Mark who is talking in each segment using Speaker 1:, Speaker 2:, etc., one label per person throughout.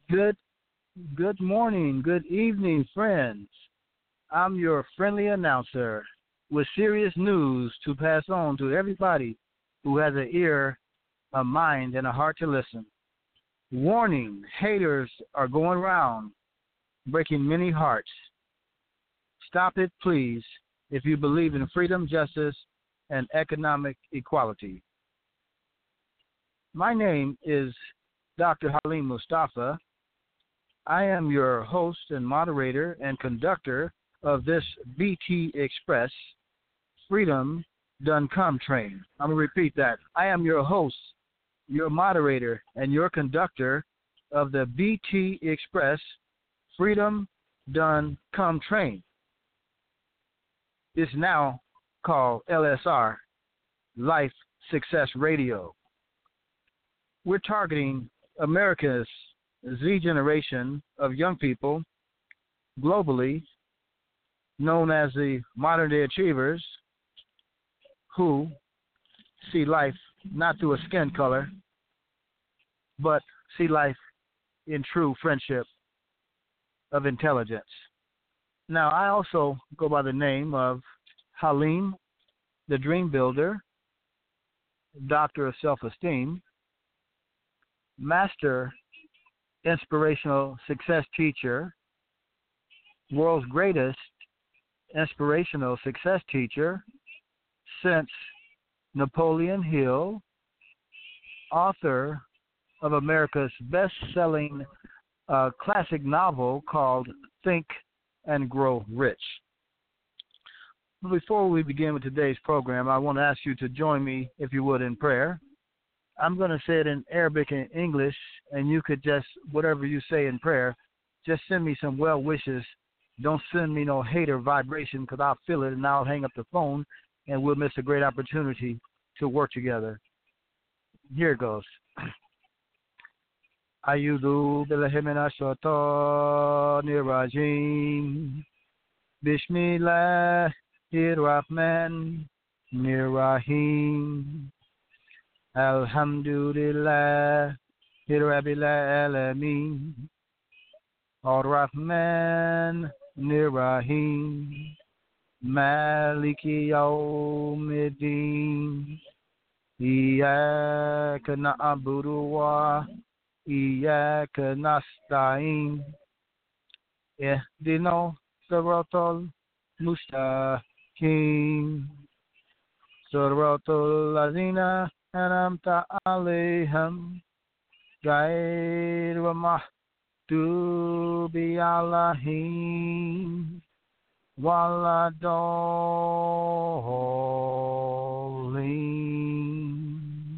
Speaker 1: Good good morning, good evening, friends. I'm your friendly announcer with serious news to pass on to everybody who has an ear, a mind, and a heart to listen. Warning, haters are going round, breaking many hearts. Stop it, please, if you believe in freedom, justice, and economic equality. My name is Dr. Halim Mustafa. I am your host and moderator and conductor of this BT Express Freedom Done Come train. I'm going to repeat that. I am your host, your moderator, and your conductor of the BT Express Freedom Done Come train. It's now called LSR, Life Success Radio. We're targeting America's Z generation of young people globally, known as the modern day achievers, who see life not through a skin color, but see life in true friendship of intelligence. Now, I also go by the name of Halim, the Dream Builder, Doctor of Self-Esteem, Master Inspirational Success Teacher, world's greatest inspirational success teacher since Napoleon Hill, author of America's best-selling classic novel called Think and Grow Rich. Before we begin with today's program, I want to ask you to join me, if you would, in prayer. I'm going to say it in Arabic and English, and you could just, whatever you say in prayer, just send me some well wishes. Don't send me no hater vibration, because I'll feel it and I'll hang up the phone and we'll miss a great opportunity to work together. Here it goes. Ayudu billahi minash shaitanir rajim. Bismillahir rahmanir rahim. Alhamdulillah, Rabbil Alameen, Ar-Rahman, Nir-Rahim, Maliki Yawmiddin, Iyaka na'budu wa Iyaka nasta'in, Ihdina siratal mustaqim, siratal lazina أنعمت عليهم غير المغضوب عليهم ولا الضالين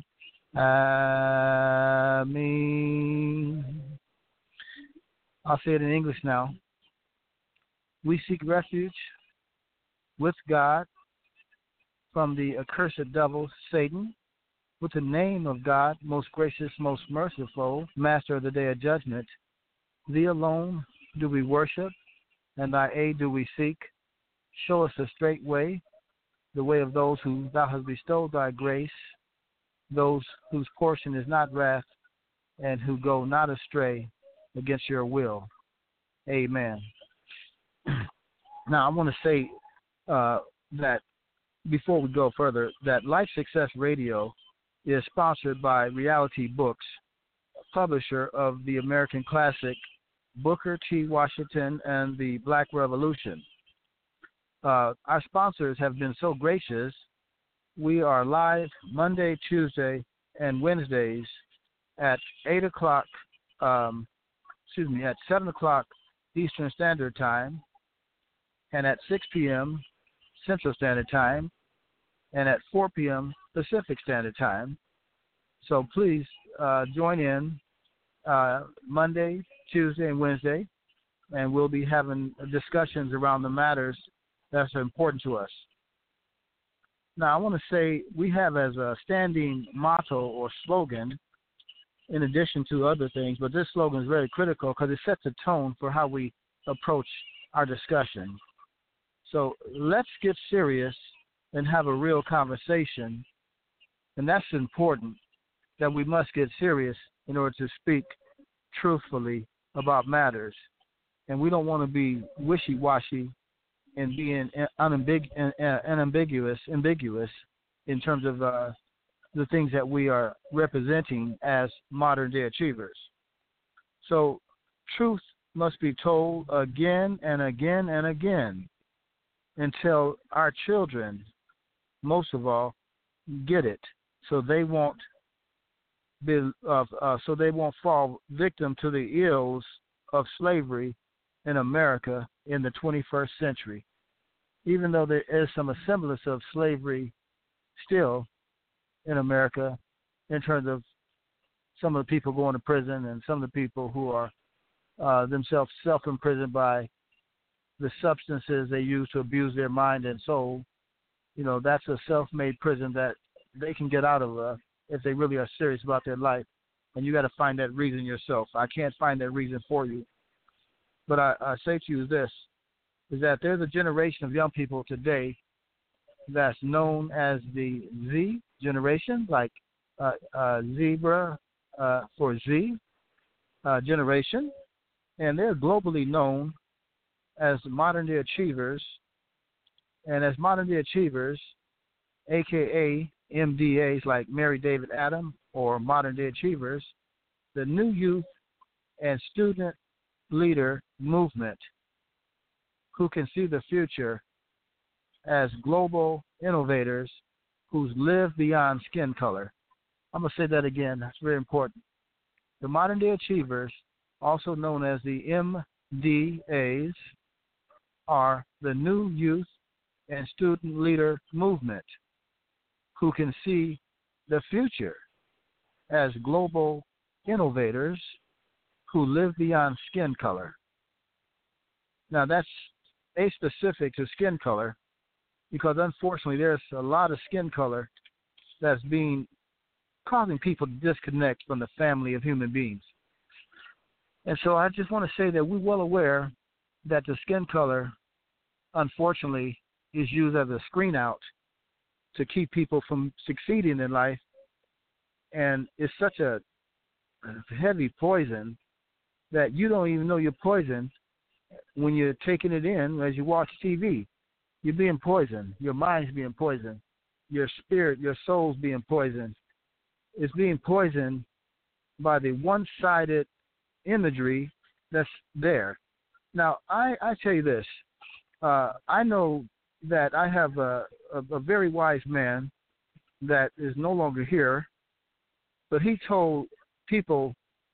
Speaker 1: آمين. I'll say it in English now. We seek refuge with God from the accursed devil, Satan, with the name of God, most gracious, most merciful, Master of the day of judgment. Thee alone do we worship, and thy aid do we seek. Show us the straight way, the way of those whom thou hast bestowed thy grace, those whose portion is not wrath, and who go not astray against your will. Amen. Now, I want to say that before we go further, that Life Success Radio is sponsored by Reality Books, publisher of the American classic Booker T. Washington and the Black Revolution. Our sponsors have been so gracious. We are live Monday, Tuesday, and Wednesdays at 8 o'clock, at 7 o'clock Eastern Standard Time, and at 6 p.m. Central Standard Time, and at 4 p.m. Pacific Standard Time. So please join in Monday, Tuesday, and Wednesday, and we'll be having discussions around the matters that's important to us. Now, I want to say we have as a standing motto or slogan, in addition to other things, but this slogan is very critical because it sets a tone for how we approach our discussion. So let's get serious and have a real conversation, and that's important, that we must get serious in order to speak truthfully about matters, and we don't want to be wishy-washy and being ambiguous in terms of the things that we are representing as modern-day achievers. So truth must be told again and again and again until our children, most of all, get it, so they won't fall victim to the ills of slavery in America in the 21st century. Even though there is some semblance of slavery still in America in terms of some of the people going to prison and some of the people who are themselves self-imprisoned by the substances they use to abuse their mind and soul, that's a self-made prison that they can get out of if they really are serious about their life. And you got to find that reason yourself. I can't find that reason for you. But I say to you this, is that there's a generation of young people today that's known as the Z generation, like zebra for Z generation. And they're globally known as modern-day achievers. And as modern-day achievers, a.k.a. MDAs like Mary David Adam, or modern-day achievers, the new youth and student leader movement who can see the future as global innovators who live beyond skin color. I'm going to say that again. That's very important. The modern-day achievers, also known as the MDAs, are the new youth and student leader movement who can see the future as global innovators who live beyond skin color. Now, that's a-specific to skin color because, unfortunately, there's a lot of skin color that's causing people to disconnect from the family of human beings. And so I just want to say that we're well aware that the skin color, unfortunately, is used as a screen out to keep people from succeeding in life. And it's such a heavy poison that you don't even know you're poisoned when you're taking it in as you watch TV. You're being poisoned. Your mind's being poisoned. Your spirit, your soul's being poisoned. It's being poisoned by the one-sided imagery that's there. Now, I tell you this. I know that I have a very wise man that is no longer here, but he told people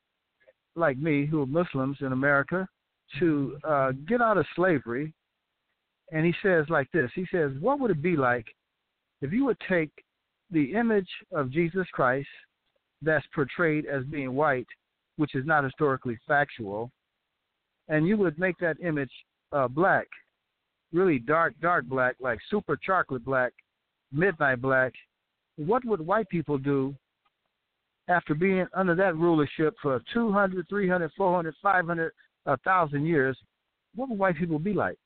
Speaker 1: like me who are Muslims in America to get out of slavery. And he says like this. He says, what would it be like if you would take the image of Jesus Christ that's portrayed as being white, which is not historically factual, and you would make that image black, really dark black, like super chocolate black, midnight black. What would white people do after being under that rulership for 200, 300, 400, 500, 1,000 years? What would white people be like?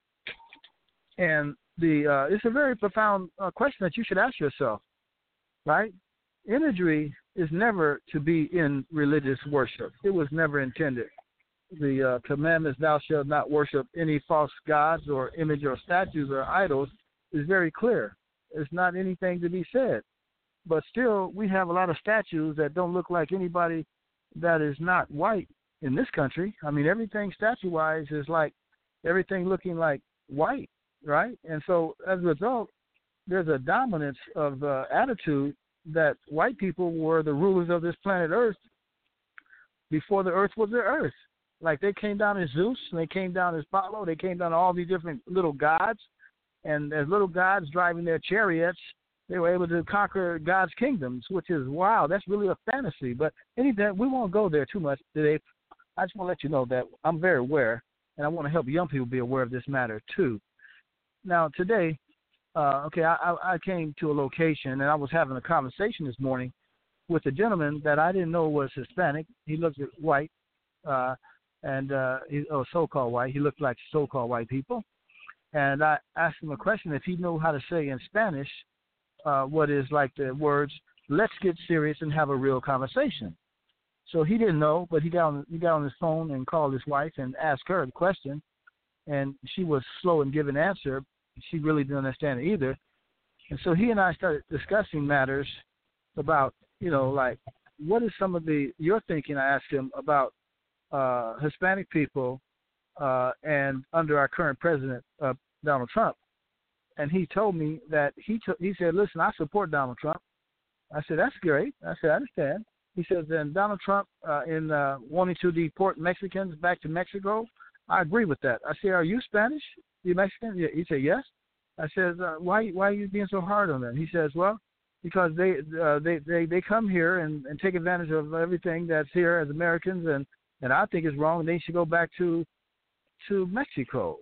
Speaker 1: And it's a very profound question that you should ask yourself, right? Imagery is never to be in religious worship. It was never intended. The commandments, thou shalt not worship any false gods or image or statues or idols, is very clear. It's not anything to be said. But still, we have a lot of statues that don't look like anybody that is not white in this country. I mean, everything statue-wise is like everything looking like white, right? And so as a result, there's a dominance of attitude that white people were the rulers of this planet Earth before the Earth was the Earth. Like they came down as Zeus, and they came down as Apollo, they came down to all these different little gods, and as little gods driving their chariots, they were able to conquer God's kingdoms, which is, wow, that's really a fantasy. But anything, we won't go there too much today. I just want to let you know that I'm very aware, and I want to help young people be aware of this matter too. Now, today, I came to a location, and I was having a conversation this morning with a gentleman that I didn't know was Hispanic. He looked white, so-called white. He looked like so-called white people. And I asked him a question if he knew how to say in Spanish what is like the words, let's get serious and have a real conversation. So he didn't know, but he got on his phone and called his wife and asked her the question, and she was slow in giving an answer. She really didn't understand it either. And so he and I started discussing matters about, like, what is some of your thinking, I asked him, about Hispanic people and under our current president, Donald Trump. And he told me that he said, listen, I support Donald Trump. I said, that's great. I said, I understand. He says, then Donald Trump in wanting to deport Mexicans back to Mexico, I agree with that. I said, are you Spanish? You Mexican? He said, yes. I said, why are you being so hard on them? He says, well, because they come here and take advantage of everything that's here as Americans, and I think it's wrong. They should go back to Mexico.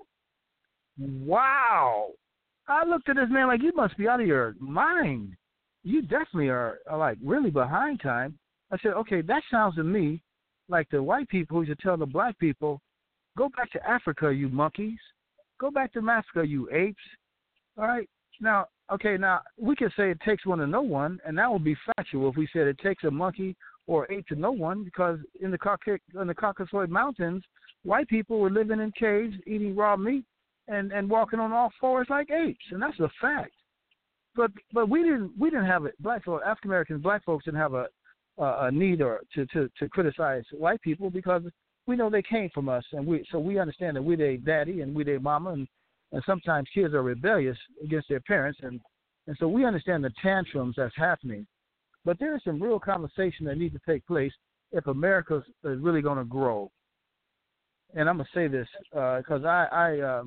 Speaker 1: Wow. I looked at this man like, you must be out of your mind. You definitely are like really behind time. I said, okay, that sounds to me like the white people who should tell the black people, go back to Africa, you monkeys. Go back to Africa, you apes. All right. Now, we could say it takes one to know one, and that would be factual if we said it takes a monkey or ape to know one, because in the Caucasoid Mountains, white people were living in caves, eating raw meat, and walking on all fours like apes, and that's a fact. But we didn't have it. African Americans, black folks didn't have a need or to criticize white people, because we know they came from us, and we understand that we their daddy and we their mama, and sometimes kids are rebellious against their parents, and so we understand the tantrums that's happening. But there is some real conversation that needs to take place if America is really going to grow. And I'm gonna say this because I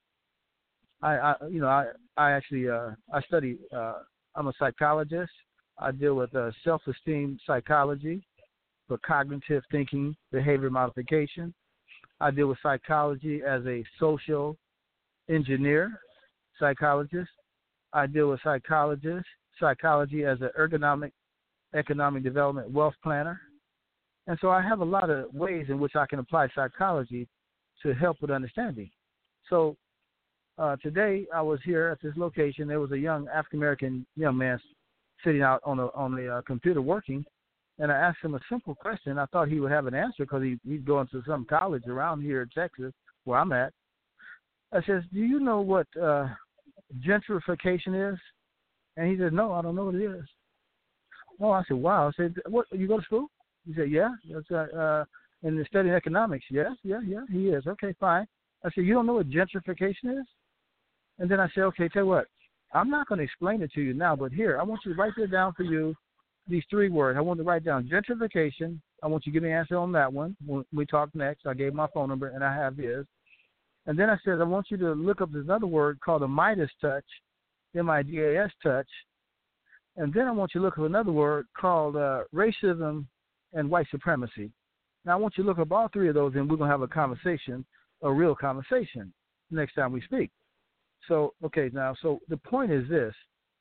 Speaker 1: study. I'm a psychologist. I deal with self-esteem psychology for cognitive thinking, behavior modification. I deal with psychology as a social engineer, psychologist. I deal with psychology as an economic development wealth planner. And so I have a lot of ways in which I can apply psychology to help with understanding. So today I was here at this location. There was a young African-American young man sitting out on the computer working, and I asked him a simple question. I thought he would have an answer because he's going to some college around here in Texas where I'm at. I says, do you know what gentrification is? And he said, no, I don't know what it is. Oh, I said, wow. I said, what, you go to school? He said, yeah. And they're studying economics. Yes, yeah, he is. Okay, fine. I said, you don't know what gentrification is? And then I said, okay, tell you what, I'm not going to explain it to you now, but here, I want you to write this down for you, these three words. I want to write down gentrification. I want you to give me an answer on that one. When we talk next, I gave my phone number, and I have his. And then I said, I want you to look up this other word called the Midas touch, M-I-D-A-S touch. And then I want you to look up another word called racism and white supremacy. Now, I want you to look up all three of those, and we're going to have a conversation, a real conversation, next time we speak. So, okay, now, so the point is this.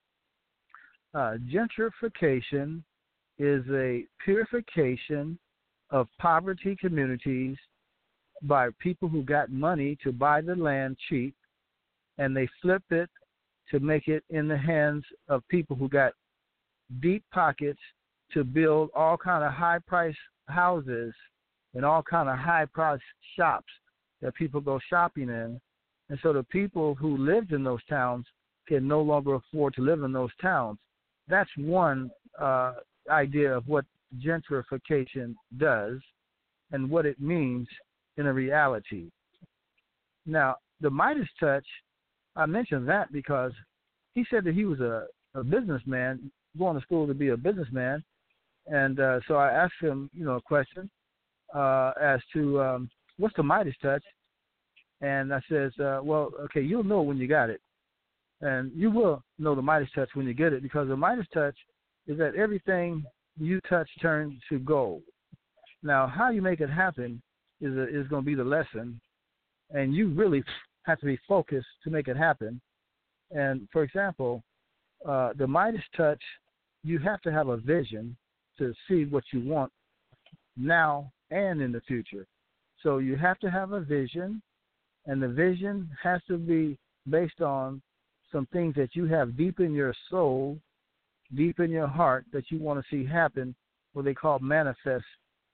Speaker 1: Gentrification is a purification of poverty communities by people who got money to buy the land cheap, and they flip it to make it in the hands of people who got deep pockets to build all kind of high-priced houses and all kind of high-priced shops that people go shopping in. And so the people who lived in those towns can no longer afford to live in those towns. That's one idea of what gentrification does and what it means in a reality. Now, the Midas touch, I mentioned that because he said that he was a businessman, going to school to be a businessman. And so I asked him, a question as to what's the Midas touch? And I says, well, okay, you'll know when you got it. And you will know the Midas touch when you get it, because the Midas touch is that everything you touch turns to gold. Now, how you make it happen is going to be the lesson. And you really have to be focused to make it happen. And, for example, the Midas touch, you have to have a vision to see what you want now and in the future. So you have to have a vision, and the vision has to be based on some things that you have deep in your soul, deep in your heart, that you want to see happen, what they call manifest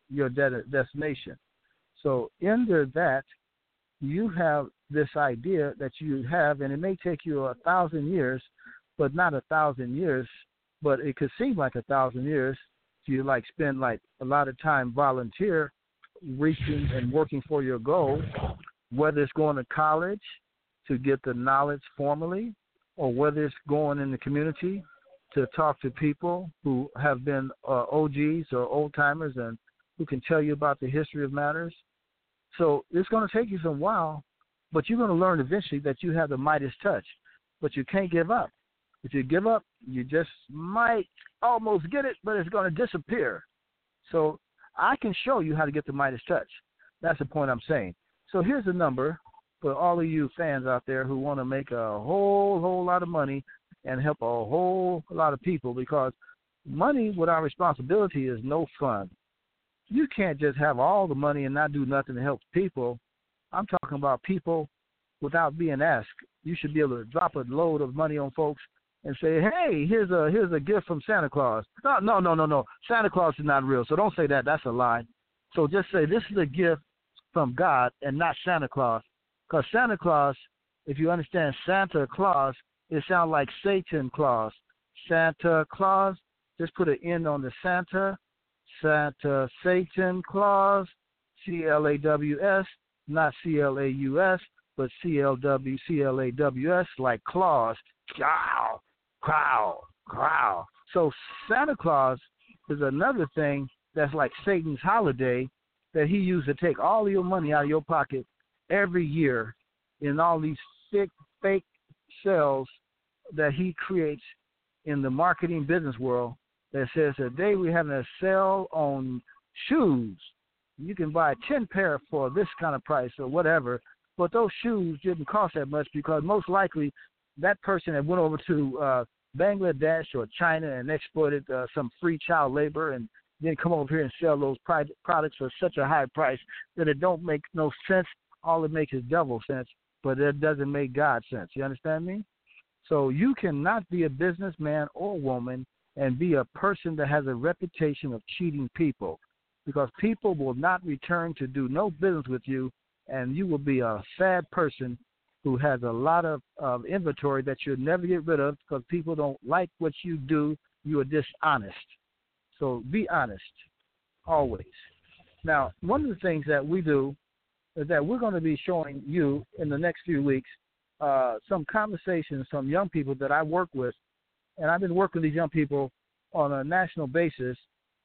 Speaker 1: your destination. So under that, you have this idea that you have, and it may take you 1,000 years, but not 1,000 years, but it could seem like 1,000 years. You like spend like a lot of time volunteer reaching and working for your goal, whether it's going to college to get the knowledge formally, or whether it's going in the community to talk to people who have been OGs or old timers and who can tell you about the history of matters. So it's going to take you some while, but you're going to learn eventually that you have the Midas touch, but you can't give up. If you give up, you just might almost get it, but it's going to disappear. So I can show you how to get the Midas touch. That's the point I'm saying. So here's the number for all of you fans out there who want to make a whole lot of money and help a whole lot of people, because money without responsibility is no fun. You can't just have all the money and not do nothing to help people. I'm talking about people without being asked. You should be able to drop a load of money on folks and say, hey, here's a gift from Santa Claus. No. Santa Claus is not real, so don't say that. That's a lie. So just say this is a gift from God and not Santa Claus. Because Santa Claus, if you understand Santa Claus, it sounds like Satan Claus. Santa Claus, just put an N on the Santa. Santa, Satan Claus, C-L-A-W-S, not C-L-A-U-S, but C-L-W-C-L-A-W-S, like Claus. Cow, cow, cow. So Santa Claus is another thing that's like Satan's holiday that he used to take all of your money out of your pocket every year in all these thick, fake sales that he creates in the marketing business world that says today we're having a sale on shoes. You can buy 10 pair for this kind of price or whatever, but those shoes didn't cost that much because most likely that person that went over to Bangladesh or China and exploited some free child labor and then come over here and sell those products for such a high price that it don't make no sense. All it makes is devil sense, but it doesn't make God sense. You understand me? So you cannot be a businessman or woman and be a person that has a reputation of cheating people, because people will not return to do no business with you, and you will be a sad person who has a lot of inventory that you'll never get rid of because people don't like what you do. You are dishonest. So be honest, always. Now, one of the things that we do is that we're going to be showing you in the next few weeks some conversations from young people that I work with. And I've been working with these young people on a national basis,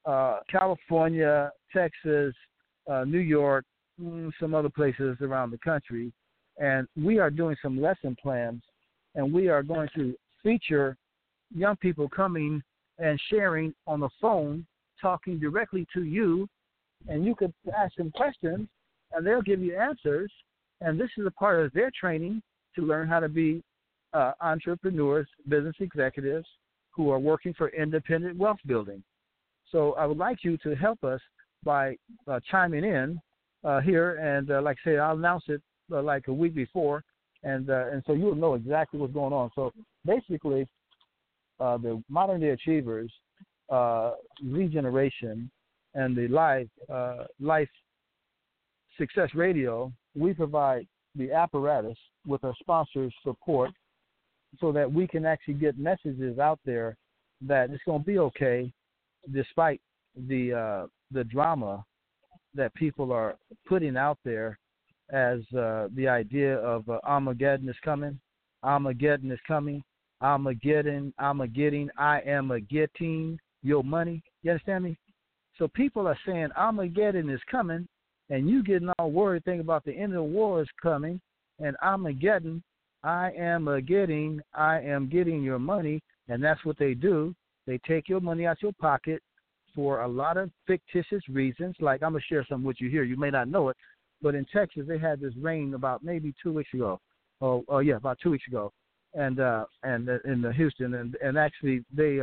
Speaker 1: California, Texas, New York, some other places around the country. And we are doing some lesson plans, and we are going to feature young people coming and sharing on the phone, talking directly to you, and you could ask them questions, and they'll give you answers. And this is a part of their training to learn how to be entrepreneurs, business executives who are working for independent wealth building. So I would like you to help us by chiming in here, and like I say, I'll announce it like a week before, and so you'll know exactly what's going on. So basically, the Modern Day Achievers, Regeneration, and the Life Success Radio, we provide the apparatus with our sponsors' support so that we can actually get messages out there that it's going to be okay despite the drama that people are putting out there as the idea of Armageddon is coming. Armageddon is coming. Armageddon, I am getting your money. You understand me? So people are saying Armageddon is coming, and you getting all worried thinking about the end of the war is coming, and Armageddon, I am getting your money, and that's what they do. They take your money out your pocket for a lot of fictitious reasons. Like, I'm going to share something with you here. You may not know it, but in Texas they had this rain about maybe 2 weeks ago. About 2 weeks ago, and in Houston, and actually they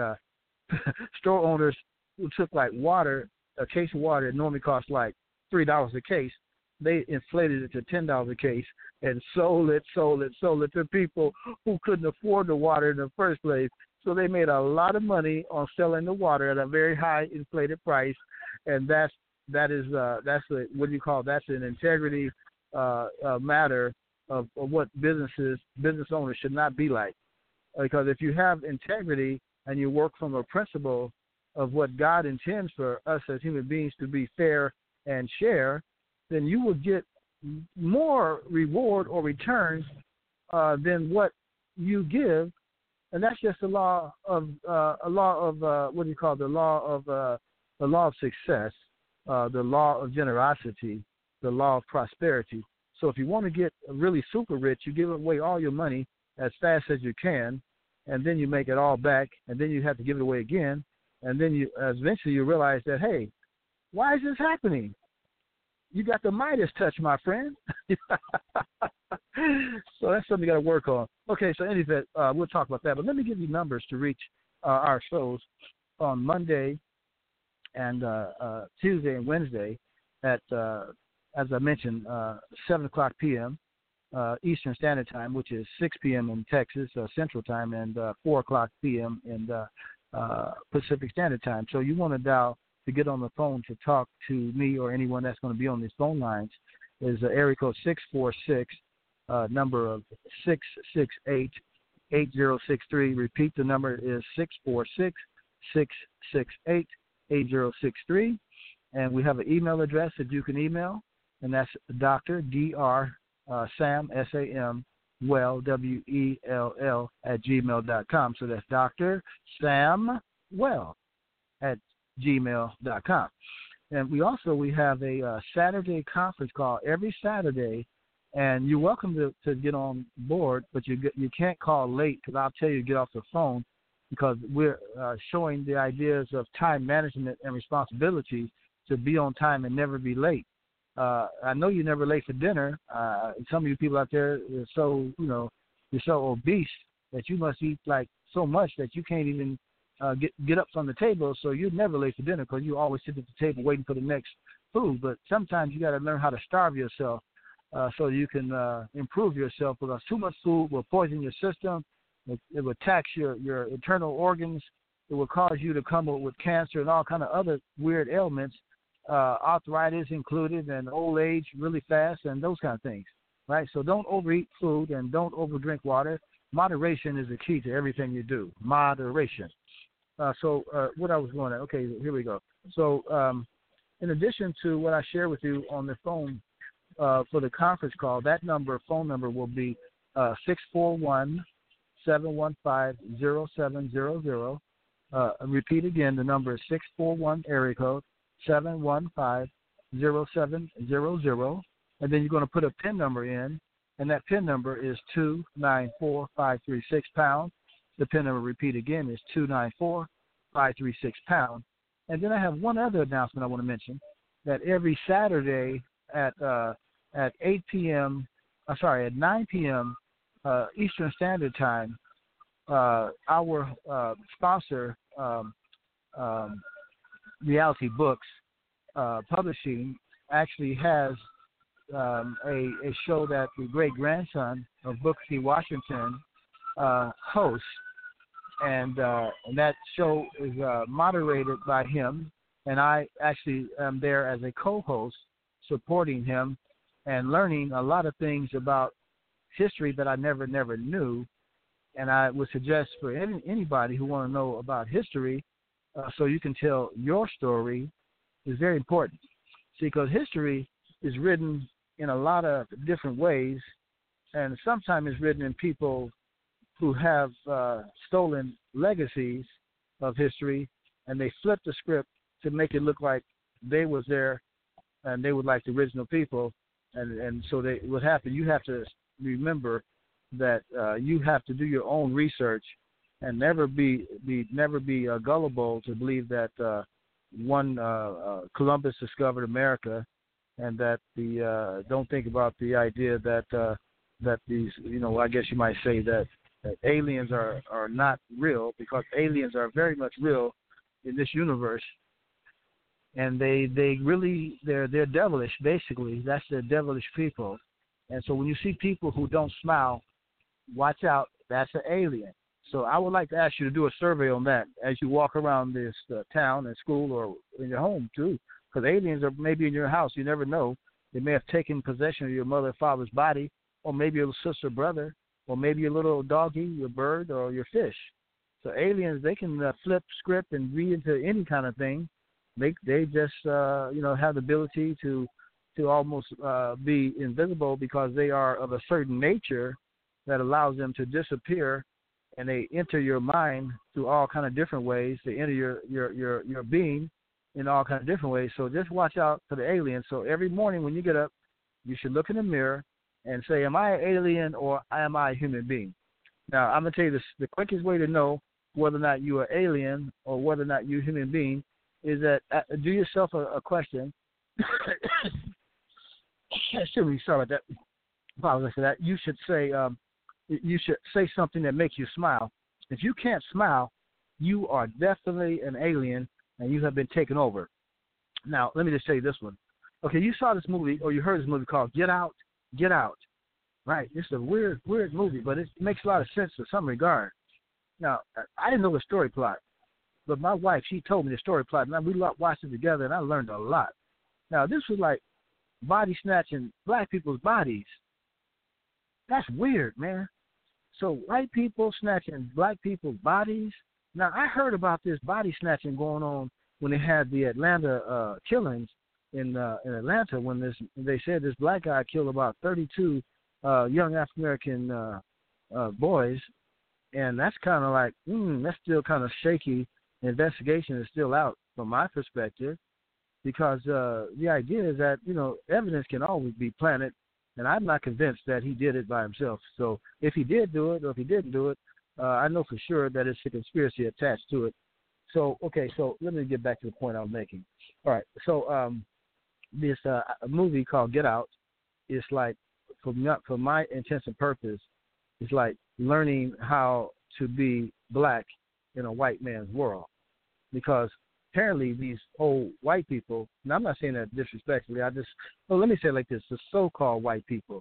Speaker 1: store owners who took like water, a case of water that normally costs like $3 a case, they inflated it to $10 a case and sold it to people who couldn't afford the water in the first place. So they made a lot of money on selling the water at a very high inflated price, and that's that is that's a, what do you call, that's an integrity matter of what business owners should not be like. Because if you have integrity and you work from a principle of what God intends for us as human beings to be fair and share, then you will get more reward or returns than what you give. And that's just the law of what do you call, the law of success, the law of generosity, the law of prosperity. So if you want to get really super rich, you give away all your money as fast as you can, and then you make it all back, and then you have to give it away again, and then you eventually you realize that, hey, why is this happening? You got the Midas touch, my friend. So that's something you got to work on. Okay, so anyway, we'll talk about that. But let me give you numbers to reach our shows on Monday and Tuesday and Wednesday at, as I mentioned, 7 o'clock p.m. Eastern Standard Time, which is 6 p.m. in Texas Central Time, and 4 o'clock p.m. in Pacific Standard Time. So you want to dial to get on the phone to talk to me or anyone that's going to be on these phone lines is area code 646, number of 668-8063. Repeat, the number is 646-668-8063. And we have an email address that you can email, and that's Dr. Dr. Sam, S-A-M, Well, W-E-L-L, at gmail.com. So that's Dr. Sam Well at gmail.com. And we have a Saturday conference call every Saturday, and you're welcome to get on board, but you can't call late, because I'll tell you to get off the phone, because we're showing the ideas of time management and responsibility to be on time and never be late. I know you're never late for dinner. Some of you people out there are so, you're so obese that you must eat like so much that you can't even get up from the table. So you're never late for dinner because you always sit at the table waiting for the next food. But sometimes you got to learn how to starve yourself so you can improve yourself, because too much food will poison your system. It will tax your internal organs. It will cause you to come up with cancer and all kind of other weird ailments. Arthritis included, and old age really fast, and those kind of things, right? So don't overeat food and don't overdrink water. Moderation is the key to everything you do. Moderation. So what I was going at, okay, here we go. So in addition to what I share with you on the phone for the conference call, that phone number will be 641-715-0700. Repeat again, the number is 641 area code 715-0700, and then you're going to put a PIN number in, and that PIN number is 294536#. The PIN number, repeat again, is 294536#. And then I have one other announcement I want to mention, that every Saturday at 9 p.m. Eastern Standard Time, our sponsor, Reality Books Publishing, actually has a show that the great-grandson of Booker T. Washington hosts, and that show is moderated by him, and I actually am there as a co-host supporting him and learning a lot of things about history that I never knew. And I would suggest for anybody who want to know about history, so you can tell your story, is very important. See, because history is written in a lot of different ways, and sometimes it's written in people who have stolen legacies of history, and they flip the script to make it look like they was there and they were like the original people. And so what happened, you have to remember that you have to do your own research and never be gullible to believe that Columbus discovered America, and that don't think about the idea that these, I guess you might say that aliens are not real, because aliens are very much real in this universe, and they're devilish. Basically, that's the devilish people. And so when you see people who don't smile, watch out, that's an alien. So I would like to ask you to do a survey on that as you walk around this town and school, or in your home too. because aliens are maybe in your house. You never know. They may have taken possession of your mother or father's body, or maybe your sister, brother, or maybe your little doggy, your bird, or your fish. So aliens, they can flip script and read into any kind of thing. They just have the ability to almost be invisible because they are of a certain nature that allows them to disappear, and they enter your mind through all kind of different ways. They enter your being in all kind of different ways. So just watch out for the aliens. So every morning when you get up, you should look in the mirror and say, am I an alien or am I a human being? Now, I'm going to tell you this, the quickest way to know whether or not you're an alien or whether or not you're a human being is that do yourself a question. Excuse me, sorry about that. Apologize for that. You should say something that makes you smile. If you can't smile, you are definitely an alien and you have been taken over. Now, let me just tell you this one. Okay, you saw this movie or you heard this movie called Get Out, Get Out. Right, it's a weird movie, but it makes a lot of sense in some regard. Now, I didn't know the story plot, but my wife, she told me the story plot, and we watched it together, and I learned a lot. Now, this was like body snatching black people's bodies. That's weird, man. So white people snatching black people's bodies. Now, I heard about this body snatching going on when they had the Atlanta killings in Atlanta, when they said this black guy killed about 32 young African-American boys, and that's kind of like, that's still kind of shaky. The investigation is still out from my perspective, because the idea is that, evidence can always be planted, and I'm not convinced that he did it by himself. So if he did do it or if he didn't do it, I know for sure that it's a conspiracy attached to it. So, okay, so let me get back to the point I was making. All right, so this movie called Get Out is like, for my intents and purpose, it's like learning how to be black in a white man's world. Because apparently these old white people, and I'm not saying that disrespectfully, let me say it like this, the so-called white people,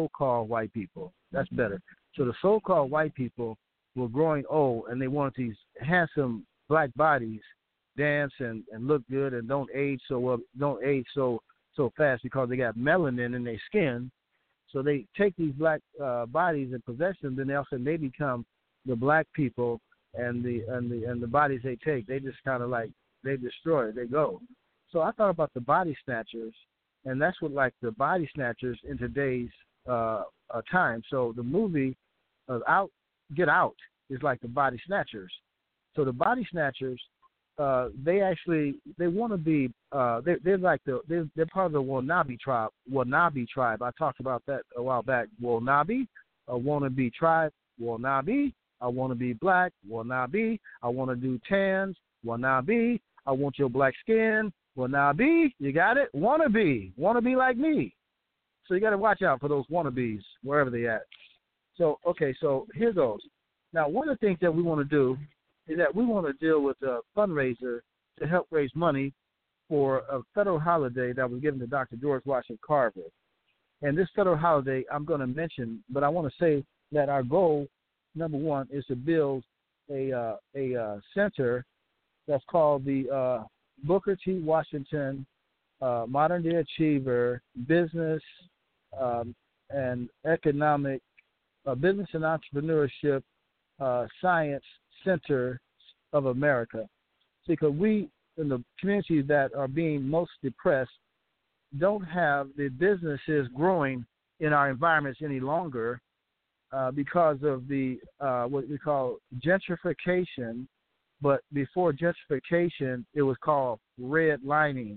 Speaker 1: that's better. So the so-called white people were growing old, and they wanted these handsome black bodies dance and look good and don't age so fast because they got melanin in their skin. So they take these black bodies and possess them, then they become the black people, and the bodies they take, they just kind of like, they destroy it, they go. So I thought about the body snatchers, and that's what like the body snatchers in today's time. So the movie Get Out is like the body snatchers. So the body snatchers, they want to be they're part of the Wanabe tribe. I talked about that a while back. Wanabe, a wannabe tribe. Wanabe, I want to be black. Wanabe, I want to do tans. Wanabe, I want your black skin. Wanabe, you got it. Wanna be like me. So you got to watch out for those wannabes wherever they at. So okay, so here goes. Now, one of the things that we want to do is that we want to deal with a fundraiser to help raise money for a federal holiday that was given to Dr. George Washington Carver. And this federal holiday I'm going to mention, but I want to say that our goal, number one, is to build a center that's called the Booker T. Washington Modern Day Achiever Business and Economic Business and Entrepreneurship Science Center of America. Because we, in the communities that are being most depressed, don't have the businesses growing in our environments any longer because of the what we call gentrification. But before gentrification, it was called redlining.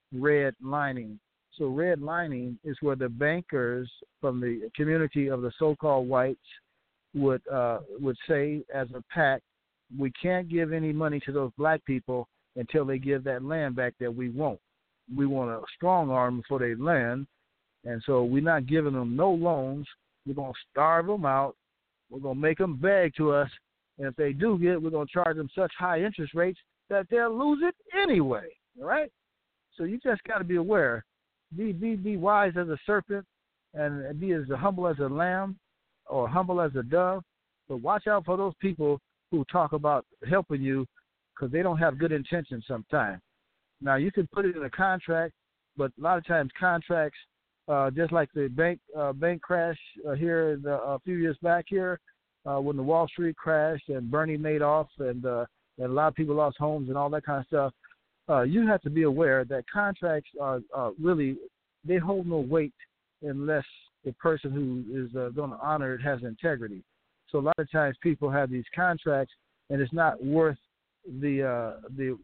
Speaker 1: So redlining is where the bankers from the community of the so-called whites would say as a pact, we can't give any money to those black people until they give that land back that we want. We want a strong arm for their land, and so we're not giving them no loans. We're going to starve them out. We're going to make them beg to us, and if they do get it, we're going to charge them such high interest rates that they'll lose it anyway, all right? So you just got to be aware. Be wise as a serpent and be as humble as a lamb or humble as a dove, but watch out for those people who talk about helping you because they don't have good intentions sometimes. Now, you can put it in a contract, but a lot of times contracts, just like the bank crash here a few years back here, when the Wall Street crashed and Bernie Madoff and a lot of people lost homes and all that kind of stuff, you have to be aware that contracts are really, they hold no weight unless the person who is going to honor it has integrity. So a lot of times people have these contracts and it's not worth the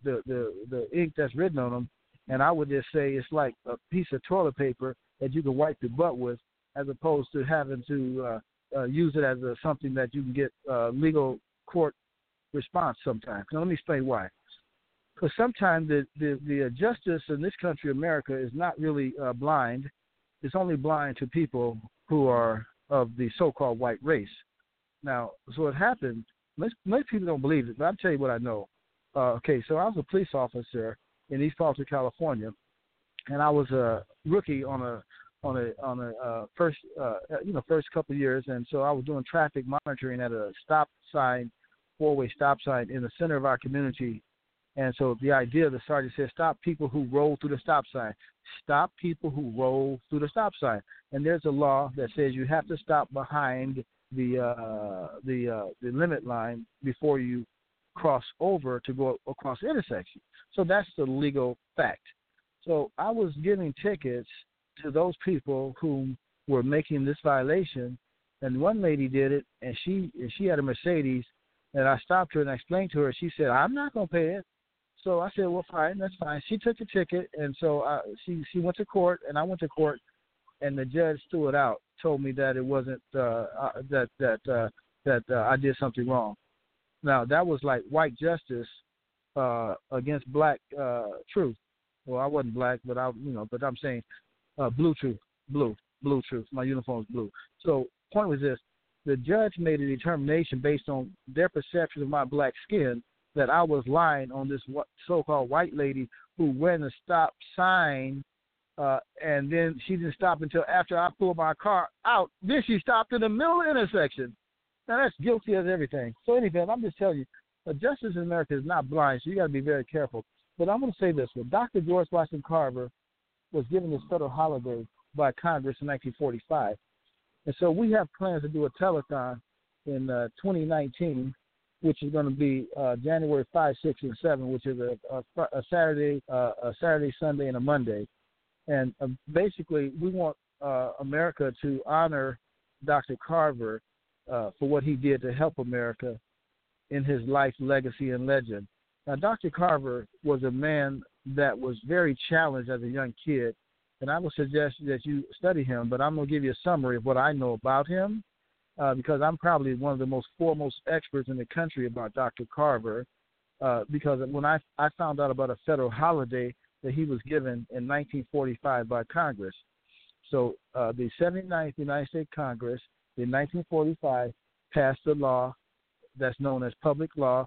Speaker 1: ink that's written on them. And I would just say it's like a piece of toilet paper that you can wipe your butt with, as opposed to having to use it as something that you can get legal court response sometimes. Now, let me explain why. Because sometimes the justice in this country, America, is not really blind. It's only blind to people who are of the so-called white race. Now, so what happened, most people don't believe it, but I'll tell you what I know. Okay, so I was a police officer in East Palm, California, and I was a rookie on a first couple of years, and so I was doing traffic monitoring at a stop sign, four-way stop sign in the center of our community. And so the idea, the sergeant said, stop people who roll through the stop sign. Stop people who roll through the stop sign. And there's a law that says you have to stop behind the limit line before you cross over to go across the intersection. So that's the legal fact. So I was giving tickets to those people who were making this violation, and one lady did it, and she had a Mercedes, and I stopped her and I explained to her. She said, I'm not going to pay it. So I said, well, fine, that's fine. She took the ticket, and so she went to court, and I went to court, and the judge threw it out, told me that it wasn't that I did something wrong. Now, that was like white justice against black truth. Well, I wasn't black, but but I'm saying blue truth, blue truth. My uniform is blue. So point was this: the judge made a determination based on their perception of my black skin that I was lying on this so-called white lady who ran a stop sign, and then she didn't stop until after I pulled my car out. Then she stopped in the middle of the intersection. Now, that's guilty as everything. So anyway, I'm just telling you, justice in America is not blind, so you got to be very careful. But I'm going to say this one. Dr. George Washington Carver was given this federal holiday by Congress in 1945. And so we have plans to do a telethon in 2019, which is going to be January 5, 6, and 7, which is a Saturday, Sunday, and a Monday. And basically, we want America to honor Dr. Carver for what he did to help America in his life, legacy, and legend. Now, Dr. Carver was a man that was very challenged as a young kid, and I would suggest that you study him, but I'm going to give you a summary of what I know about him. Because I'm probably one of the most foremost experts in the country about Dr. Carver, because when I found out about a federal holiday that he was given in 1945 by Congress. So the 79th United States Congress in 1945 passed a law that's known as Public Law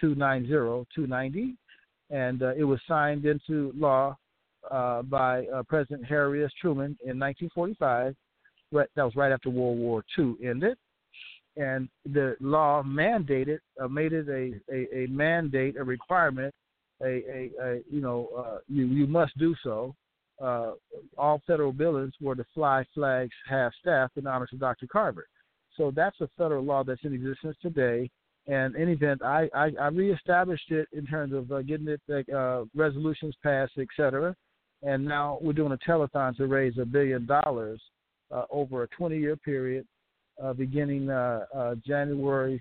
Speaker 1: 290, and it was signed into law by President Harry S. Truman in 1945. That was right after World War II ended, and the law mandated, made it a mandate, a requirement, you must do so. All federal buildings were to fly flags half-staff in honor of Dr. Carver. So that's a federal law that's in existence today. And in any event, I reestablished it in terms of getting it resolutions passed, et cetera. And now we're doing a telethon to raise $1 billion. Over a 20-year period, beginning January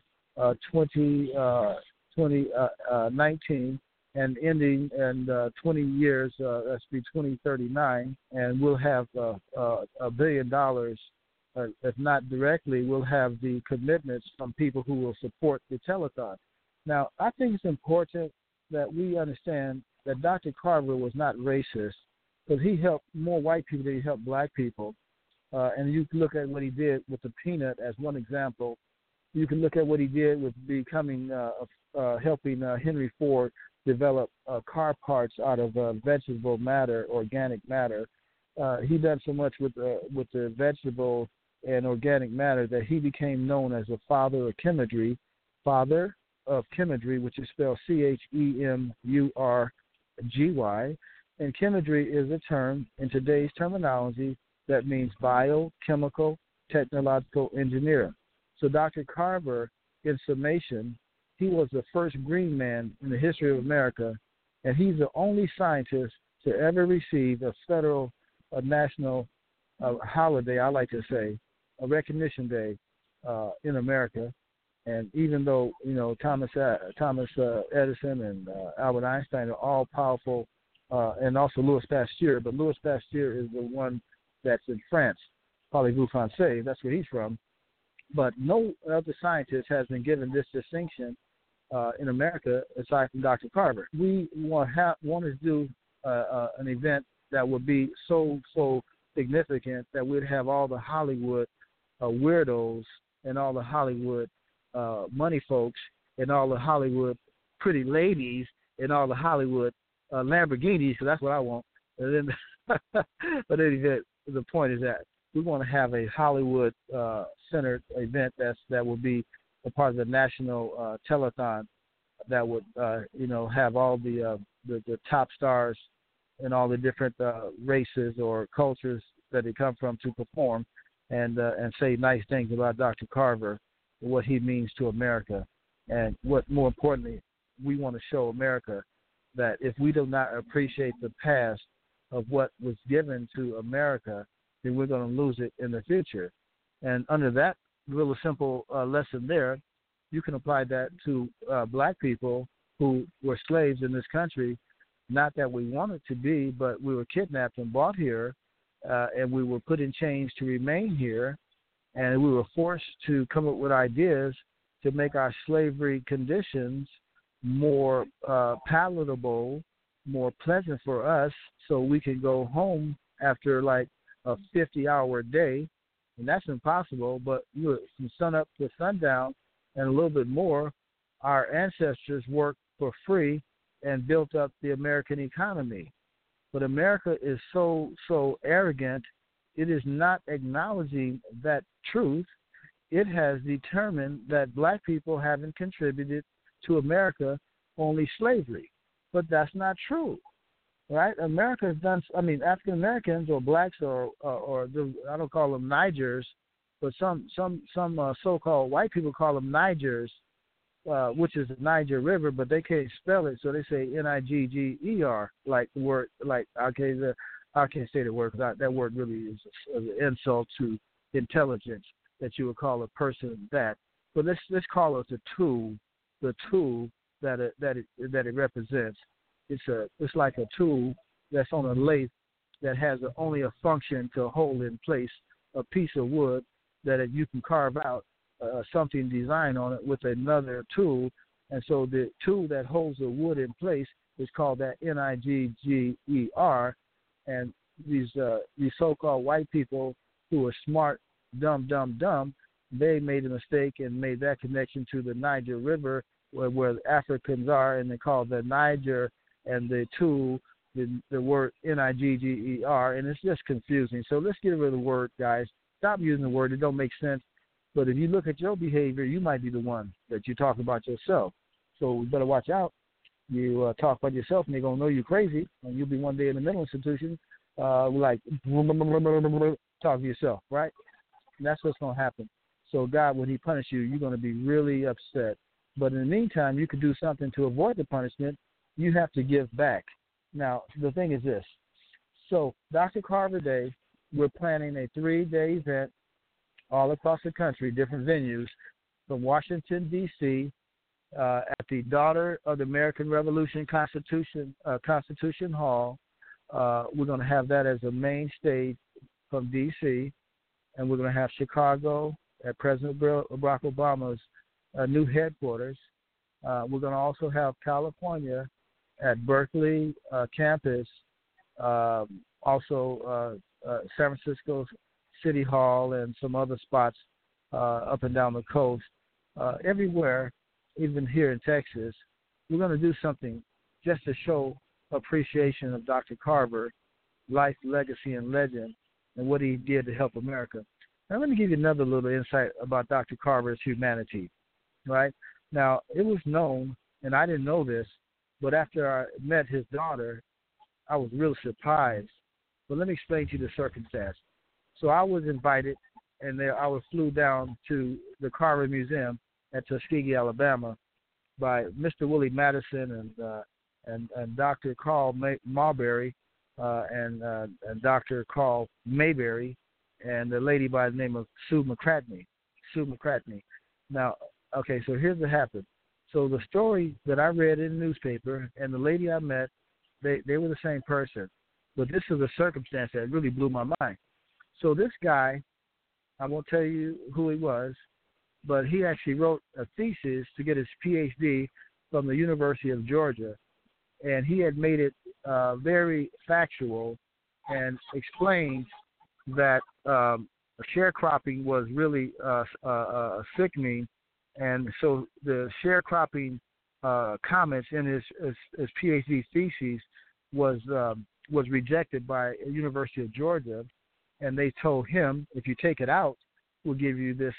Speaker 1: 2019 and ending in 20 years, that's be 2039, and we'll have $1 billion, if not directly, we'll have the commitments from people who will support the telethon. Now, I think it's important that we understand that Dr. Carver was not racist, because he helped more white people than he helped black people. And you can look at what he did with the peanut as one example. You can look at what he did with becoming, helping Henry Ford develop car parts out of vegetable matter, organic matter. He done so much with the vegetable and organic matter that he became known as the father of chemistry, which is spelled CHEMUR, and chemistry is a term in today's terminology that means biochemical technological engineer. So Dr. Carver, in summation, he was the first green man in the history of America, and he's the only scientist to ever receive a federal, national holiday, I like to say, a recognition day in America. And even though, Thomas Edison and Albert Einstein are all powerful, and also Louis Pasteur, but Louis Pasteur is the one that's in France, Parlez-vous français, that's where he's from. But no other scientist has been given this distinction in America aside from Dr. Carver. We want to do an event that would be so significant that we'd have all the Hollywood weirdos and all the Hollywood money folks and all the Hollywood pretty ladies and all the Hollywood Lamborghinis, because that's what I want. And then, but anyway, the point is that we want to have a Hollywood centered event that will be a part of the national telethon that would have all the top stars and all the different races or cultures that they come from to perform and say nice things about Dr. Carver, what he means to America, and what more importantly, we want to show America that if we do not appreciate the past of what was given to America, then we're going to lose it in the future. And under that little simple lesson there, you can apply that to black people who were slaves in this country, not that we wanted to be, but we were kidnapped and brought here, and we were put in chains to remain here, and we were forced to come up with ideas to make our slavery conditions more palatable, more pleasant for us, so we can go home after like a 50-hour day, and that's impossible. But from sun up to sundown and a little bit more, our ancestors worked for free and built up the American economy. But America is so arrogant, it is not acknowledging that truth. It has determined that black people haven't contributed to America, only slavery. But that's not true, right? America has done, African Americans or blacks or I don't call them Nigers, but some so-called white people call them Nigers, which is the Niger River, but they can't spell it, so they say Nigger, like the word, like, okay, I can't say the word because that word really is an insult to intelligence, that you would call a person that. But let's call it the tool that it represents. It's like a tool that's on a lathe that has only a function to hold in place a piece of wood that you can carve out something designed on it with another tool. And so the tool that holds the wood in place is called that Nigger. And these so-called white people who are smart, dumb, they made a mistake and made that connection to the Niger River where the Africans are, and they call the Niger and the tool the word Nigger, and it's just confusing. So let's get rid of the word, guys. Stop using the word. It don't make sense. But if you look at your behavior, you might be the one that you talk about yourself. So we better watch out. You talk about yourself, and they're going to know you're crazy, and you'll be one day in the mental institution like talk to yourself, right? And that's what's going to happen. So God, when he punishes you, you're going to be really upset. But in the meantime, you can do something to avoid the punishment. You have to give back. Now, the thing is this. So Dr. Carver Day, we're planning a 3-day event all across the country, different venues, from Washington, D.C., at the Daughter of the American Revolution Constitution Hall. We're going to have that as a main stage from D.C., and we're going to have Chicago at President Barack Obama's new headquarters. We're going to also have California at Berkeley campus, also San Francisco City Hall and some other spots up and down the coast. Everywhere, even here in Texas, we're going to do something just to show appreciation of Dr. Carver, life, legacy, and legend, and what he did to help America. Now, let me give you another little insight about Dr. Carver's humanity, right? Now, it was known, and I didn't know this, But after I met his daughter, I was real surprised. But let me explain to you the circumstance. So I was invited, and there I was flew down to the Carver Museum at Tuskegee, Alabama, by Mr. Willie Madison and Dr. Carl Marbury and Dr. Carl Mayberry and the lady by the name of Sue McCratney. Sue McCratney. Now, okay, so here's what happened. So the story that I read in the newspaper and the lady I met, they were the same person. But this is a circumstance that really blew my mind. So this guy, I won't tell you who he was, but he actually wrote a thesis to get his PhD from the University of Georgia. And he had made it very factual and explained that sharecropping was really sickening. And so the sharecropping comments in his PhD thesis was rejected by the University of Georgia, and they told him, if you take it out, we'll give you this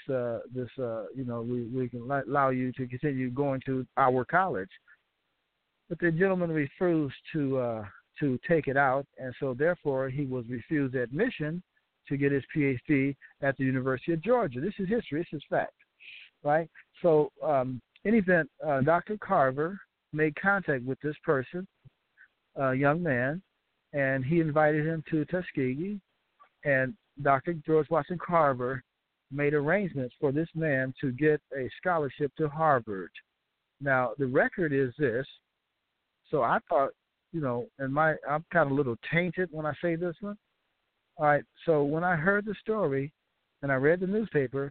Speaker 1: we can allow you to continue going to our college. But the gentleman refused to take it out, and so therefore he was refused admission to get his PhD at the University of Georgia. This is history. This is fact, right? So in event, Dr. Carver made contact with this person, a young man, and he invited him to Tuskegee, and Dr. George Watson Carver made arrangements for this man to get a scholarship to Harvard. Now, the record is this. So I thought, and I'm kind of a little tainted when I say this one. All right, so when I heard the story and I read the newspaper,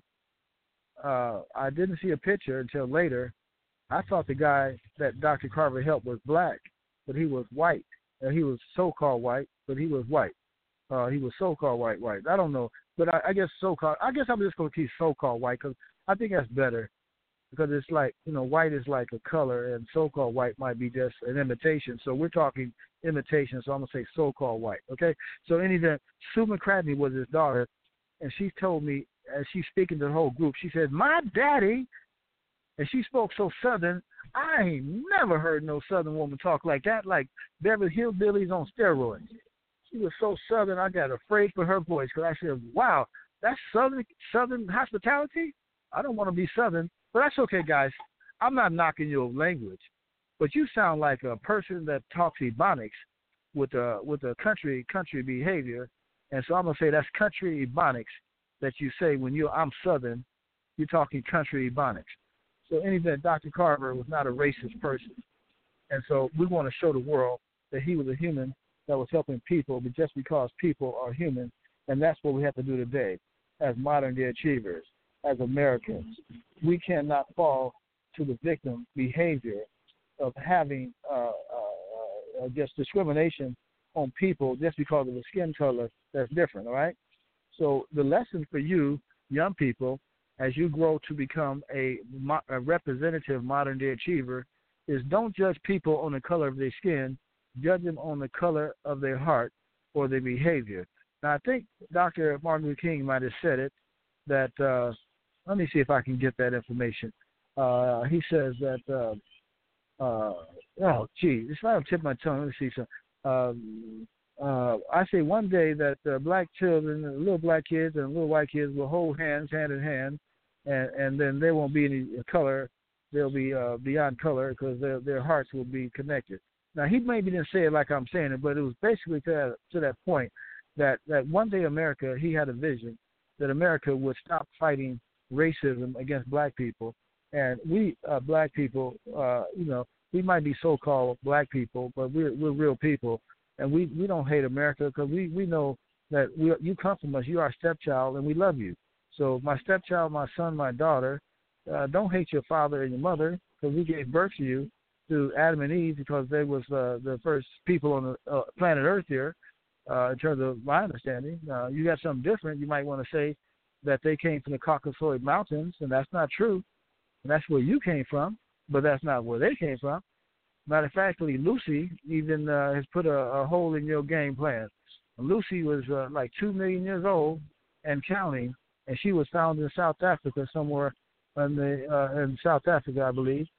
Speaker 1: I didn't see a picture until later. I thought the guy that Dr. Carver helped was black, but he was white. He was so-called white, but he was white. He was so-called white. I don't know, but I guess so-called. I guess I'm just going to keep so-called white because I think that's better, because it's like, white is like a color, and so-called white might be just an imitation. So we're talking imitation, so I'm going to say so-called white, okay? So in any event, Sue McCratney was his daughter, and she told me, as she's speaking to the whole group, she said, my daddy, and she spoke so Southern, I ain't never heard no Southern woman talk like that, like Beverly Hillbillies on steroids. She was so Southern, I got afraid for her voice, because I said, wow, that's Southern hospitality? I don't want to be Southern, but that's okay, guys. I'm not knocking your language, but you sound like a person that talks Ebonics with a country behavior, and so I'm going to say that's country Ebonics that you say when I'm Southern, you're talking country Ebonics. So in any event, Dr. Carver was not a racist person, and so we want to show the world that he was a human that was helping people, but just because people are human, and that's what we have to do today as modern-day achievers, as Americans. We cannot fall to the victim behavior of having just discrimination on people just because of the skin color that's different, all right? So the lesson for you, young people, as you grow to become a representative modern-day achiever, is don't judge people on the color of their skin, judge them on the color of their heart or their behavior. Now, I think Dr. Martin Luther King might have said it, that, let me see if I can get that information. He says that, it's right on the tip of my tongue. Let me see some. I say one day that black children, little black kids and little white kids will hold hands, hand in hand, and then there won't be any color. They'll be beyond color because their hearts will be connected. Now, he maybe didn't say it like I'm saying it, but it was basically to that point that one day America, he had a vision that America would stop fighting racism against black people. And we, black people, we might be so-called black people, but we're real people. And we don't hate America because we know that you come from us. You are our stepchild, and we love you. So my stepchild, my son, my daughter, don't hate your father and your mother, because we gave birth to you through Adam and Eve because they was the first people on the planet Earth here, in terms of my understanding. You got something different. You might want to say that they came from the Caucasoid Mountains, and that's not true. And that's where you came from, but that's not where they came from. Matter of fact, Lucy even has put a hole in your game plan. Lucy was like 2 million years old and counting, and she was found in South Africa somewhere in South Africa, I believe.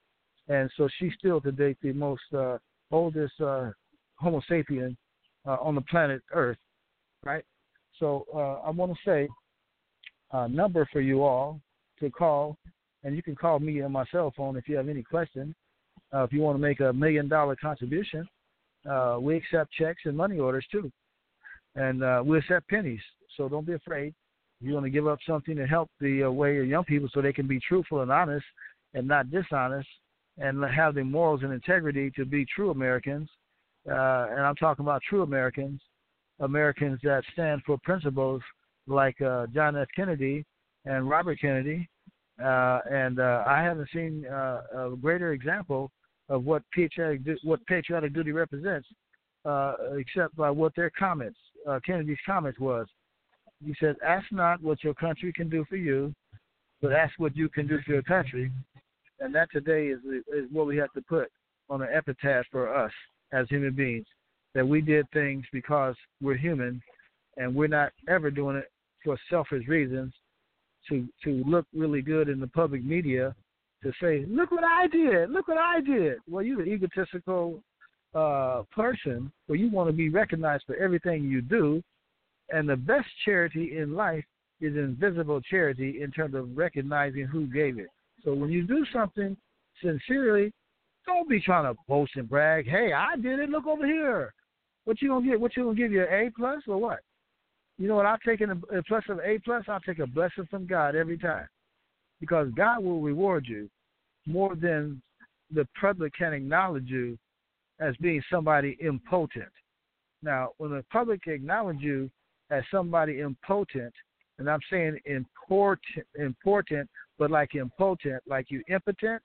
Speaker 1: And so she's still to date the most oldest Homo sapien on the planet Earth, right? So I want to say a number for you all to call, and you can call me on my cell phone if you have any questions. If you want to make $1 million contribution, we accept checks and money orders too. And we accept pennies, so don't be afraid. If you want to give up something to help the way of young people so they can be truthful and honest and not dishonest and have the morals and integrity to be true Americans, and I'm talking about true Americans, Americans that stand for principles like John F. Kennedy and Robert Kennedy, and I haven't seen a greater example of what patriotic duty represents, except by what their comments, Kennedy's comments was. He said, ask not what your country can do for you, but ask what you can do for your country. And that today is what we have to put on an epitaph for us as human beings, that we did things because we're human, and we're not ever doing it for selfish reasons to look really good in the public media, to say, look what I did, look what I did. Well, you're an egotistical person where you want to be recognized for everything you do. And the best charity in life is invisible charity in terms of recognizing who gave it. So when you do something sincerely, don't be trying to boast and brag. Hey, I did it. Look over here. What you gonna get? What you gonna give you, an A+ or what? You know what? I'll take a plus of A+. I'll take a blessing from God every time, because God will reward you more than the public can acknowledge you as being somebody impotent. Now, when the public acknowledge you as somebody impotent, and I'm saying important, but like impotent, like you impotent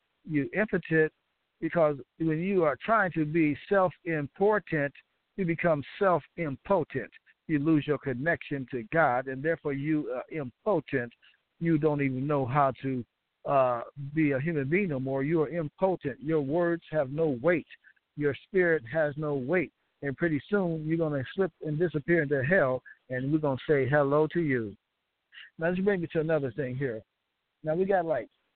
Speaker 1: because when you are trying to be self-important, you become self-impotent. You lose your connection to God, and therefore you are impotent. You don't even know how to be a human being no more. You are impotent. Your words have no weight. Your spirit has no weight. And pretty soon you're going to slip and disappear into hell, and we're going to say hello to you. Now, let's bring me to another thing here. Now, we got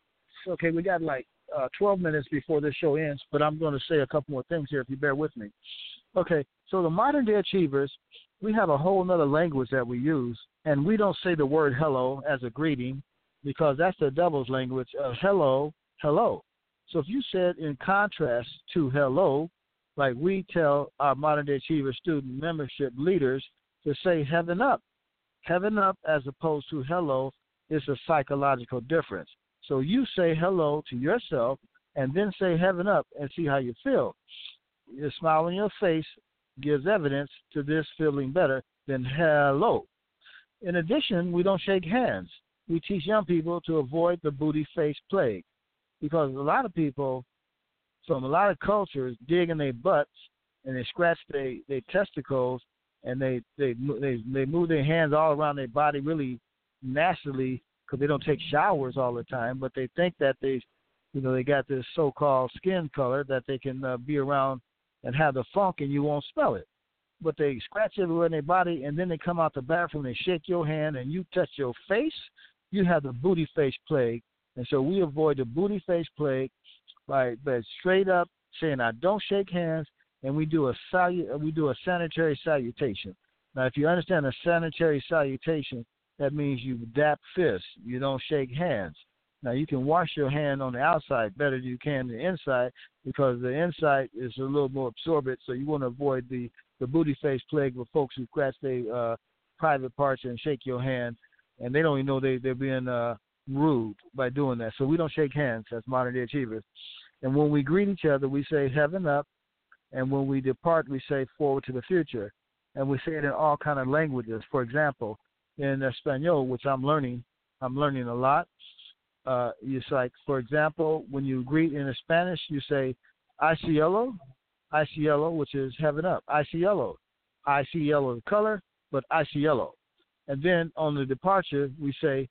Speaker 1: 12 minutes before this show ends, but I'm going to say a couple more things here if you bear with me. Okay, so the modern-day achievers, we have a whole other language that we use, and we don't say the word hello as a greeting because that's the devil's language of hello, hello. So if you said in contrast to hello, like we tell our modern-day achiever student membership leaders to say heaven up. Heaven up as opposed to hello is a psychological difference. So you say hello to yourself and then say heaven up and see how you feel. Your smile on your face gives evidence to this feeling better than hello. In addition, we don't shake hands. We teach young people to avoid the booty face plague, because a lot of people from a lot of cultures dig in their butts and they scratch their testicles, and they move their hands all around their body really nastily because they don't take showers all the time, but they think that they got this so-called skin color that they can be around and have the funk and you won't smell it. But they scratch everywhere in their body, and then they come out the bathroom, they shake your hand, and you touch your face, you have the booty face plague. And so we avoid the booty face plague by straight up saying, I don't shake hands, and we do a sanitary salutation. Now, if you understand a sanitary salutation, that means you dap fists. You don't shake hands. Now, you can wash your hand on the outside better than you can the inside, because the inside is a little more absorbent, so you want to avoid the booty face plague with folks who scratch their private parts and shake your hand, and they don't even know they're being rude by doing that. So we don't shake hands as modern-day achievers. And when we greet each other, we say heaven up, and when we depart, we say forward to the future. And we say it in all kind of languages. For example, in Espanol, which I'm learning a lot. It's like, for example, when you greet in Spanish, you say "I cielo," which is heaven up. I cielo the color, but I cielo. And then on the departure, we say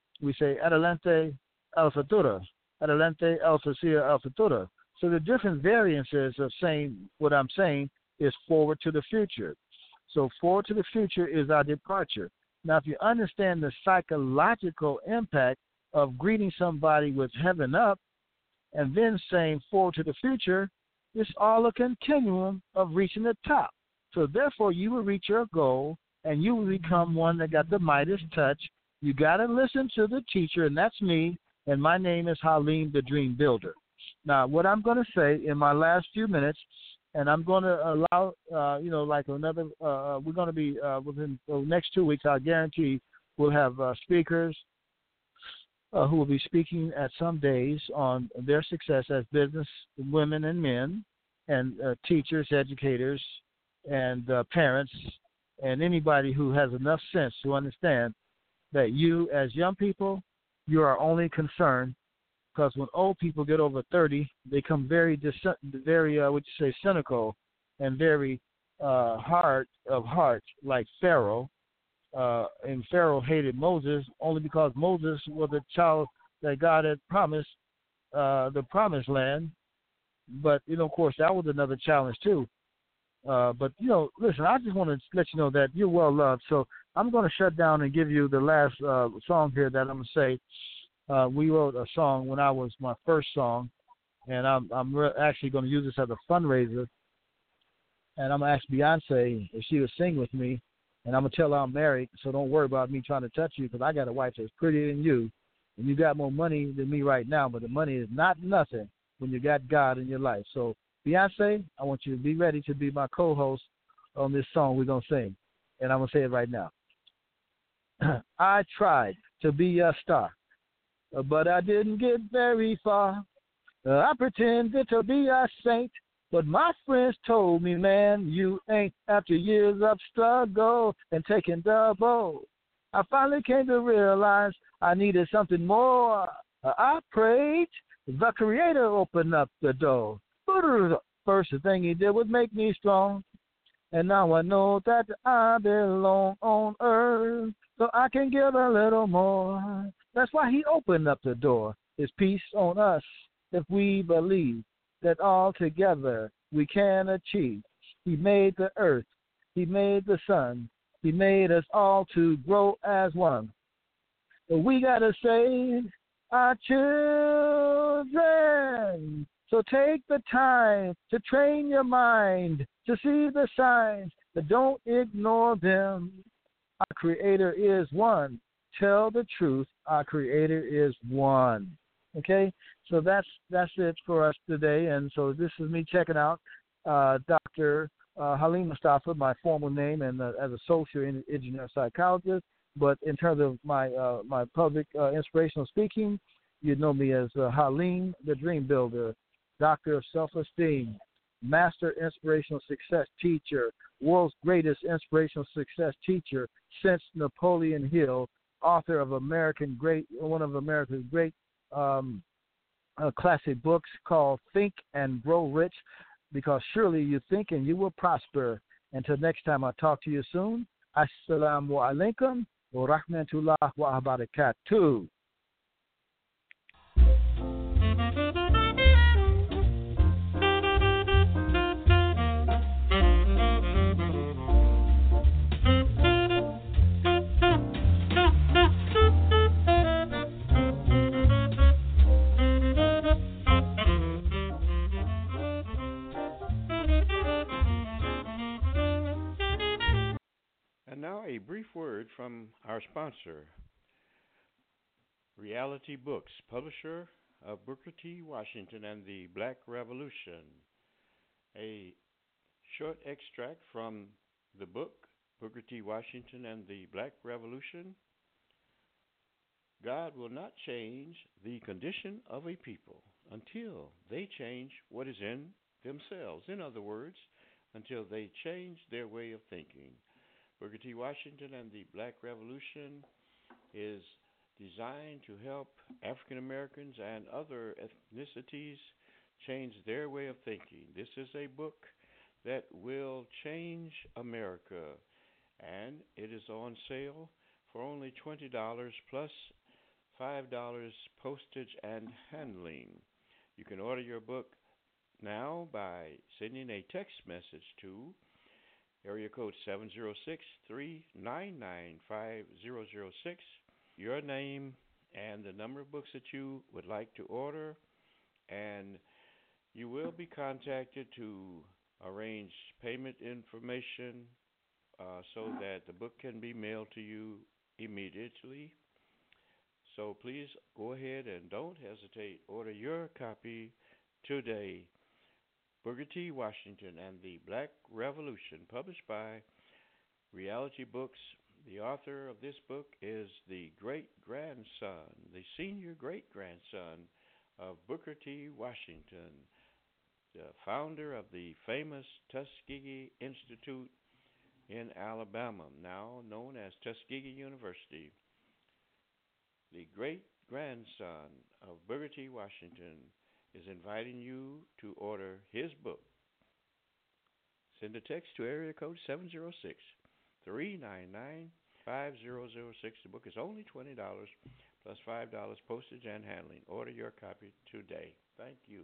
Speaker 1: adelante el futuro, adelante el futuro. So the different variances of saying what I'm saying is forward to the future. So forward to the future is our departure. Now, if you understand the psychological impact of greeting somebody with heaven up, and then saying forward to the future, it's all a continuum of reaching the top. So therefore, you will reach your goal, and you will become one that got the Midas touch. You got to listen to the teacher, and that's me, and my name is Halim the Dream Builder. Now, what I'm going to say in my last few minutes, and I'm going to allow, like another, we're going to be within the next 2 weeks, I guarantee we'll have speakers who will be speaking at some days on their success as business women and men, and teachers, educators, and parents, and anybody who has enough sense to understand that you, as young people, you are only concerned because when old people get over 30, they become very, cynical and very hard of heart, like Pharaoh. And Pharaoh hated Moses only because Moses was a child that God had promised the promised land. But, of course, that was another challenge, too. But, listen, I just want to let you know that you're well loved. So I'm going to shut down and give you the last song here that I'm going to say. We wrote a song when I was my first song, and I'm actually going to use this as a fundraiser. And I'm going to ask Beyonce if she would sing with me. And I'm going to tell her I'm married, so don't worry about me trying to touch you because I got a wife that's prettier than you. And you got more money than me right now, but the money is not nothing when you got God in your life. So, Beyonce, I want you to be ready to be my co-host on this song we're going to sing. And I'm going to say it right now. I tried to be a star, but I didn't get very far. I pretended to be a saint, but my friends told me, man, you ain't. After years of struggle and taking double, I finally came to realize I needed something more. I prayed. The Creator opened up the door. First thing he did was make me strong. And now I know that I belong on earth, so I can give a little more. That's why he opened up the door. His peace on us if we believe that all together we can achieve. He made the earth. He made the sun. He made us all to grow as one. But we got to save our children. So take the time to train your mind to see the signs, but don't ignore them. Our Creator is one. Tell the truth. Our Creator is one. Okay? So that's it for us today. And so this is me checking out Dr. Halim Mustafa, my formal name, and as a social engineer psychologist. But in terms of my public inspirational speaking, you know me as Halim, the Dream Builder, Doctor of Self-Esteem, Master Inspirational Success Teacher, world's greatest inspirational success teacher since Napoleon Hill, author of one of America's great classic books called Think and Grow Rich, because surely you think and you will prosper. Until next time, I'll talk to you soon. Assalamu alaikum wa rahmatullah wa barakatuh.
Speaker 2: And now a brief word from our sponsor, Reality Books, publisher of Booker T. Washington and the Black Revolution. A short extract from the book, Booker T. Washington and the Black Revolution. God will not change the condition of a people until they change what is in themselves. In other words, until they change their way of thinking. Booker T. Washington and the Black Revolution is designed to help African Americans and other ethnicities change their way of thinking. This is a book that will change America, and it is on sale for only $20 plus $5 postage and handling. You can order your book now by sending a text message to area code 706-399-5006, your name and the number of books that you would like to order, and you will be contacted to arrange payment information so that the book can be mailed to you immediately. So please go ahead and don't hesitate. Order your copy today. Booker T. Washington and the Black Revolution, published by Reality Books. The author of this book is the great grandson, the senior great grandson of Booker T. Washington, the founder of the famous Tuskegee Institute in Alabama, now known as Tuskegee University. The great grandson of Booker T. Washington is inviting you to order his book. Send a text to area code 706-399-5006. The book is only $20 plus $5 postage and handling. Order your copy today. Thank you.